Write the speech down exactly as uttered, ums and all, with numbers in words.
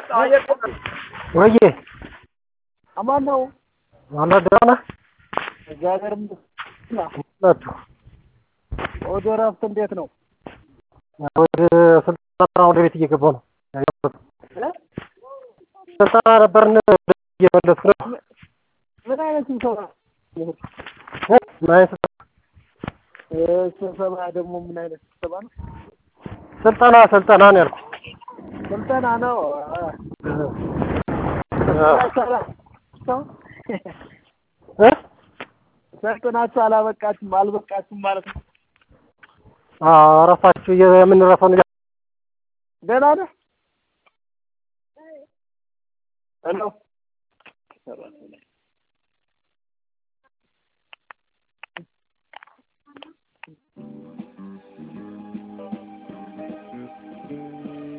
ወይዬ አማን ነው ዋና ደህና እግዚአብሔርም ናቱ ወደ እረፍት እንዴት ነው? ወደ ስልጠና ወደ ቤት እየገባሁ ነው። ስልጠና ነበርን እየመለስኩ ነው። ምን አይነት ስብሰባ? ምን አይነት ስብሰባ ደግሞ ምን አይነት ስብሰባ ነው? ስልጠና ስልጠና ነው ያልኩህ። ስልጠና ነው። እ ሰልጥናችሁ አላበቃችሁም አልበቃችሁም ማለት ነው። አዎ ራሳችሁ የምንረፈው ነው። ደህና ነህ? ሄሎ